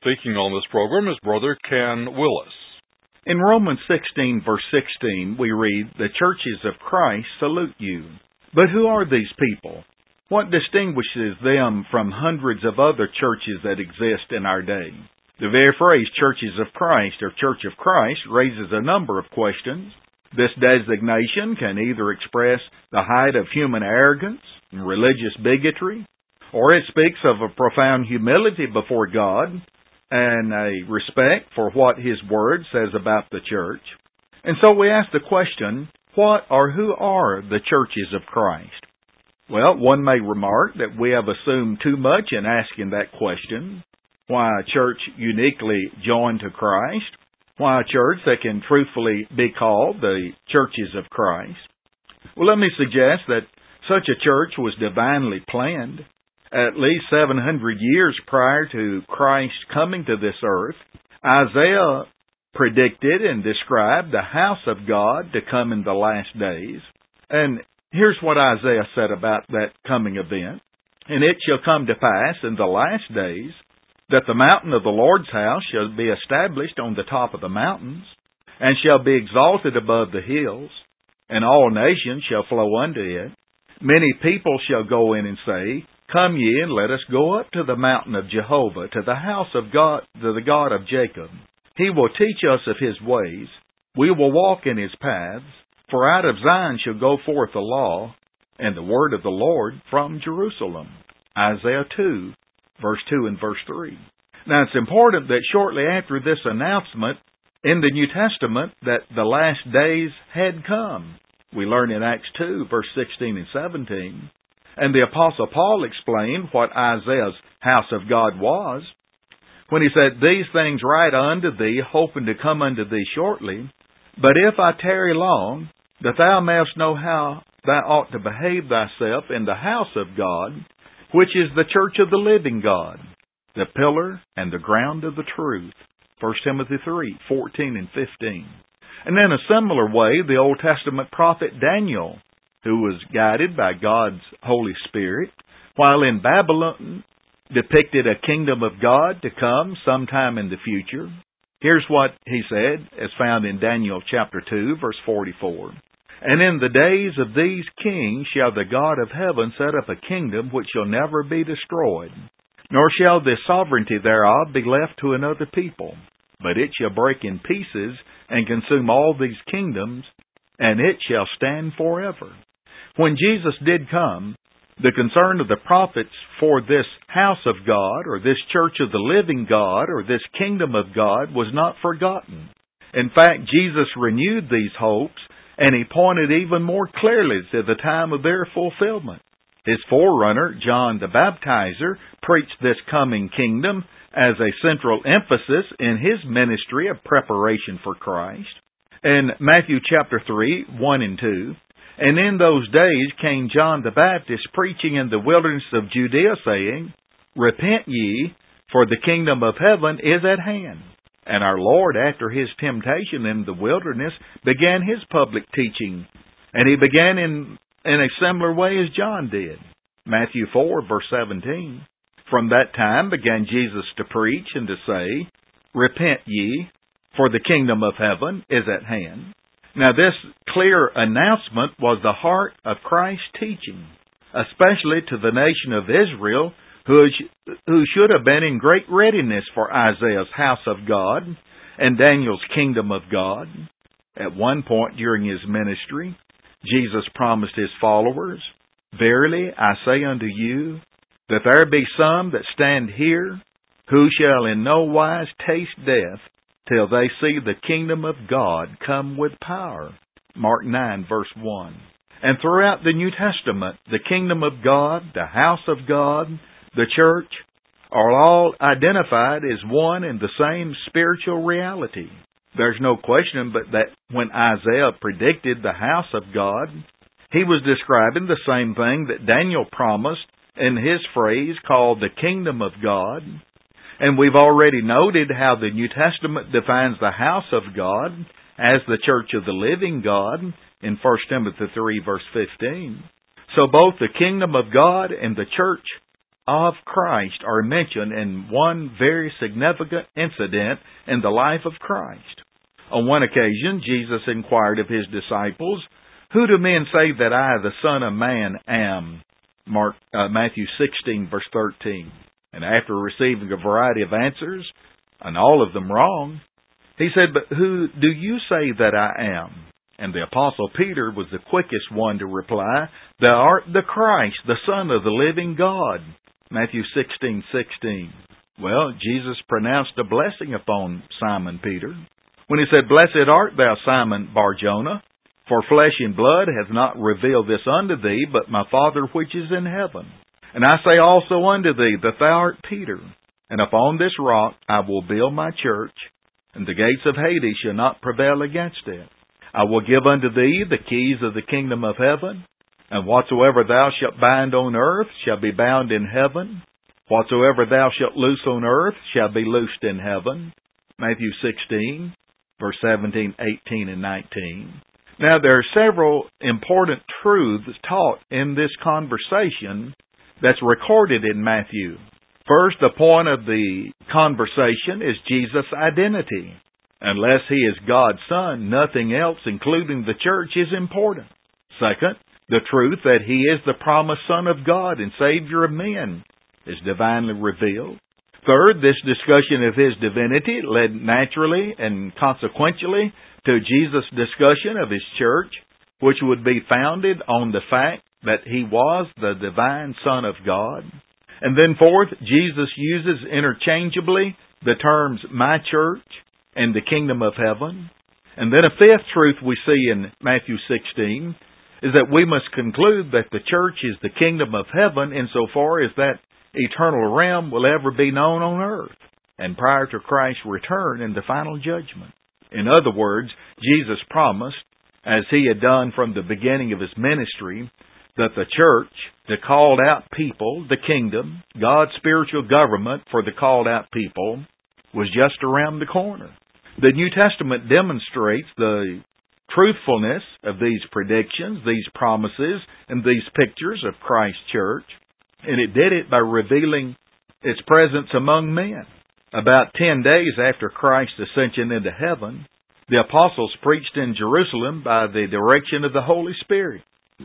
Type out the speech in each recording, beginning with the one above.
Speaking on this program is Brother Ken Willis. In Romans 16, verse 16, we read, "The churches of Christ salute you." But who are these people? What distinguishes them from hundreds of other churches that exist in our day? The very phrase Churches of Christ or Church of Christ raises a number of questions. This designation can either express the height of human arrogance and religious bigotry, or it speaks of a profound humility before God and a respect for what His Word says about the church. And so we ask the question, what or who are the churches of Christ? Well, one may remark that we have assumed too much in asking that question. Why a church uniquely joined to Christ? Why a church that can truthfully be called the churches of Christ? Well, let me suggest that such a church was divinely planned. At least 700 years prior to Christ coming to this earth, Isaiah predicted and described the house of God to come in the last days. And here's what Isaiah said about that coming event. "And it shall come to pass in the last days that the mountain of the Lord's house shall be established on the top of the mountains, and shall be exalted above the hills, and all nations shall flow unto it. Many people shall go in and say, Come ye, and let us go up to the mountain of Jehovah, to the house of God, to the God of Jacob. He will teach us of His ways. We will walk in His paths. For out of Zion shall go forth the law, and the word of the Lord from Jerusalem." Isaiah 2, verse 2 and verse 3. Now it's important that shortly after this announcement in the New Testament that the last days had come. We learn in Acts 2, verse 16 and 17. And the Apostle Paul explained what Isaiah's house of God was when he said, "These things write unto thee, hoping to come unto thee shortly. But if I tarry long, that thou mayest know how thou ought to behave thyself in the house of God, which is the church of the living God, the pillar and the ground of the truth." 1 Timothy 3, 14 and 15. And in a similar way, the Old Testament prophet Daniel, who was guided by God's Holy Spirit, while in Babylon, depicted a kingdom of God to come sometime in the future. Here's what he said, as found in Daniel chapter 2, verse 44. "And in the days of these kings shall the God of heaven set up a kingdom which shall never be destroyed, nor shall the sovereignty thereof be left to another people. But it shall break in pieces and consume all these kingdoms, and it shall stand forever." When Jesus did come, the concern of the prophets for this house of God, or this church of the living God, or this kingdom of God was not forgotten. In fact, Jesus renewed these hopes, and He pointed even more clearly to the time of their fulfillment. His forerunner, John the Baptizer, preached this coming kingdom as a central emphasis in his ministry of preparation for Christ. In Matthew chapter 3, 1 and 2, "And in those days came John the Baptist preaching in the wilderness of Judea, saying, Repent ye, for the kingdom of heaven is at hand. And our Lord, after His temptation in the wilderness, began His public teaching. And He began in a similar way as John did." Matthew 4, verse 17. "From that time began Jesus to preach and to say, Repent ye, for the kingdom of heaven is at hand." Now this clear announcement was the heart of Christ's teaching, especially to the nation of Israel, who should have been in great readiness for Isaiah's house of God and Daniel's kingdom of God. At one point during His ministry, Jesus promised His followers, "Verily I say unto you, that there be some that stand here, who shall in no wise taste death, till they see the kingdom of God come with power." Mark 9, verse 1. And throughout the New Testament, the kingdom of God, the house of God, the church, are all identified as one and the same spiritual reality. There's no question but that when Isaiah predicted the house of God, he was describing the same thing that Daniel promised in his phrase called the kingdom of God. And we've already noted how the New Testament defines the house of God as the church of the living God in 1 Timothy 3, verse 15. So both the kingdom of God and the church of Christ are mentioned in one very significant incident in the life of Christ. On one occasion, Jesus inquired of his disciples, "Who do men say that I, the Son of Man, am?" Matthew 16, verse 13. And after receiving a variety of answers, and all of them wrong, he said, "But who do you say that I am?" And the Apostle Peter was the quickest one to reply, "Thou art the Christ, the Son of the living God." Matthew 16:16. Well, Jesus pronounced a blessing upon Simon Peter when he said, "Blessed art thou, Simon Bar-Jonah, for flesh and blood hath not revealed this unto thee, but my Father which is in heaven. And I say also unto thee that thou art Peter, and upon this rock I will build my church, and the gates of Hades shall not prevail against it. I will give unto thee the keys of the kingdom of heaven, and whatsoever thou shalt bind on earth shall be bound in heaven. Whatsoever thou shalt loose on earth shall be loosed in heaven." Matthew 16, verse 17, 18, and 19. Now, there are several important truths taught in this conversation that's recorded in Matthew. First, the point of the conversation is Jesus' identity. Unless he is God's Son, nothing else, including the church, is important. Second, the truth that he is the promised Son of God and Savior of men is divinely revealed. Third, this discussion of his divinity led naturally and consequentially to Jesus' discussion of his church, which would be founded on the fact that he was the divine Son of God. And then fourth, Jesus uses interchangeably the terms my church and the kingdom of heaven. And then a fifth truth we see in Matthew 16 is that we must conclude that the church is the kingdom of heaven insofar as that eternal realm will ever be known on earth and prior to Christ's return in the final judgment. In other words, Jesus promised, as he had done from the beginning of his ministry, that the church, the called out people, the kingdom, God's spiritual government for the called out people, was just around the corner. The New Testament demonstrates the truthfulness of these predictions, these promises, and these pictures of Christ's church, and it did it by revealing its presence among men. About 10 days after Christ's ascension into heaven, the apostles preached in Jerusalem by the direction of the Holy Spirit.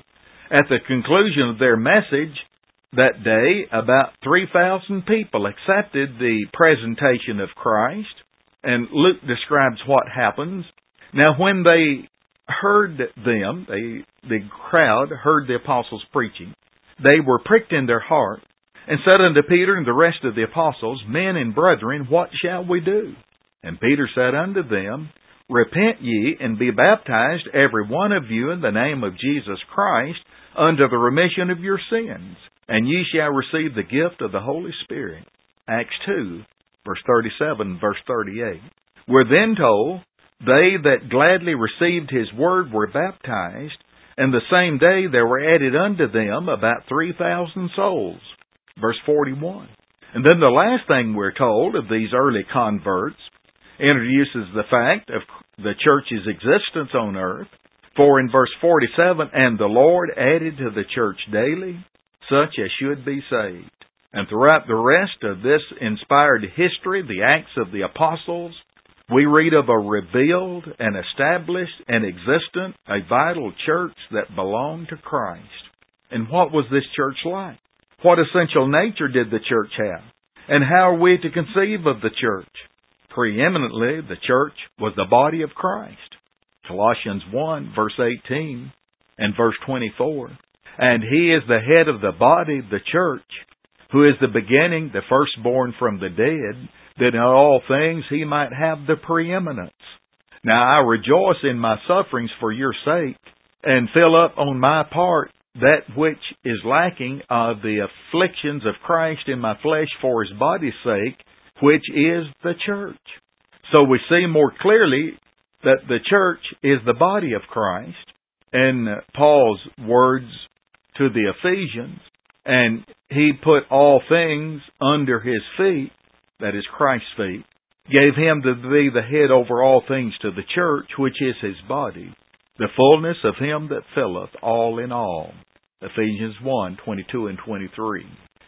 At the conclusion of their message that day, about 3,000 people accepted the presentation of Christ, and Luke describes what happens. Now, when they heard them, the crowd heard the apostles preaching, they were pricked in their heart, and said unto Peter and the rest of the apostles, "Men and brethren, what shall we do?" And Peter said unto them, "Repent ye, and be baptized, every one of you, in the name of Jesus Christ, unto the remission of your sins, and ye shall receive the gift of the Holy Spirit." Acts 2, verse 37, verse 38. We're then told, "They that gladly received his word were baptized, and the same day there were added unto them about 3,000 souls." Verse 41. And then the last thing we're told of these early converts introduces the fact of the church's existence on earth. For in verse 47, "And the Lord added to the church daily such as should be saved." And throughout the rest of this inspired history, the Acts of the Apostles, we read of a revealed and established and existent, a vital church that belonged to Christ. And what was this church like? What essential nature did the church have? And how are we to conceive of the church? Preeminently, the church was the body of Christ. Colossians 1, verse 18 and verse 24. "And he is the head of the body, the church, who is the beginning, the firstborn from the dead, that in all things he might have the preeminence. Now I rejoice in my sufferings for your sake, and fill up on my part that which is lacking of the afflictions of Christ in my flesh for his body's sake, which is the church." So we see more clearly that the church is the body of Christ. In Paul's words to the Ephesians, and he put all things under his feet, that is Christ's feet, gave him to be the head over all things to the church, which is his body, the fullness of him that filleth all in all. Ephesians 1, 22 and 23.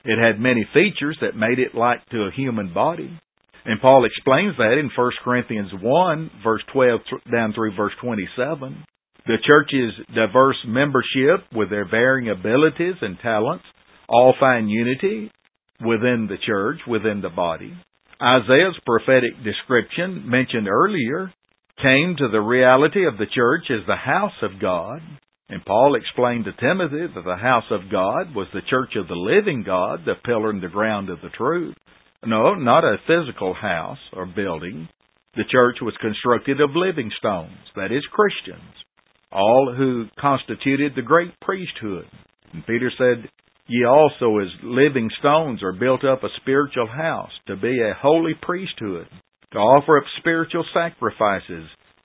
It had many features that made it like to a human body. And Paul explains that in 1 Corinthians 1, verse 12 down through verse 27. The church's diverse membership with their varying abilities and talents all find unity within the church, within the body. Isaiah's prophetic description mentioned earlier came to the reality of the church as the house of God. And Paul explained to Timothy that the house of God was the church of the living God, the pillar and the ground of the truth. No, not a physical house or building. The church was constructed of living stones, that is, Christians, all who constituted the great priesthood. And Peter said, "Ye also as living stones are built up a spiritual house, to be a holy priesthood, to offer up spiritual sacrifices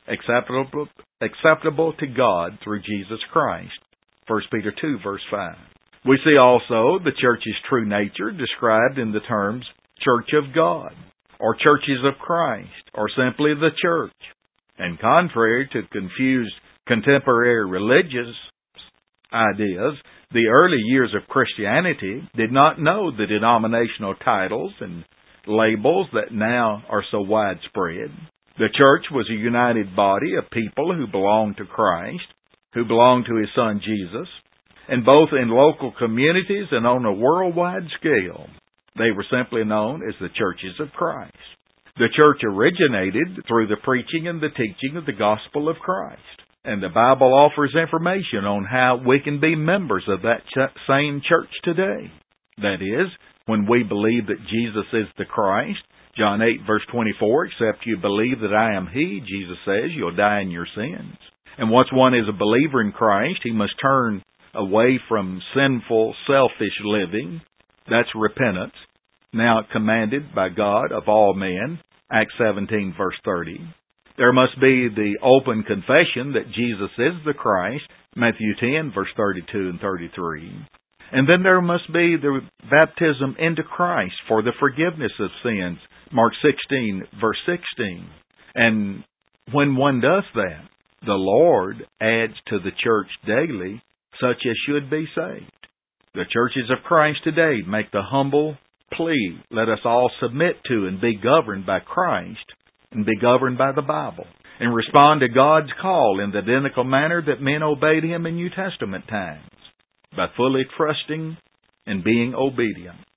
acceptable to God through Jesus Christ." 1 Peter 2, verse 5. We see also the church's true nature described in the terms Church of God, or churches of Christ, or simply the church. And contrary to confused contemporary religious ideas, the early years of Christianity did not know the denominational titles and labels that now are so widespread. The church was a united body of people who belonged to Christ, who belonged to His Son Jesus, and both in local communities and on a worldwide scale. They were simply known as the churches of Christ. The church originated through the preaching and the teaching of the gospel of Christ. And the Bible offers information on how we can be members of that same church today. That is, when we believe that Jesus is the Christ, John 8, verse 24, "Except you believe that I am He," Jesus says, "you'll die in your sins." And once one is a believer in Christ, he must turn away from sinful, selfish living. That's repentance, now commanded by God of all men, Acts 17, verse 30. There must be the open confession that Jesus is the Christ, Matthew 10, verse 32 and 33. And then there must be the baptism into Christ for the forgiveness of sins, Mark 16, verse 16. And when one does that, the Lord adds to the church daily such as should be saved. The churches of Christ today make the humble plea, let us all submit to and be governed by Christ and be governed by the Bible and respond to God's call in the identical manner that men obeyed Him in New Testament times, by fully trusting and being obedient.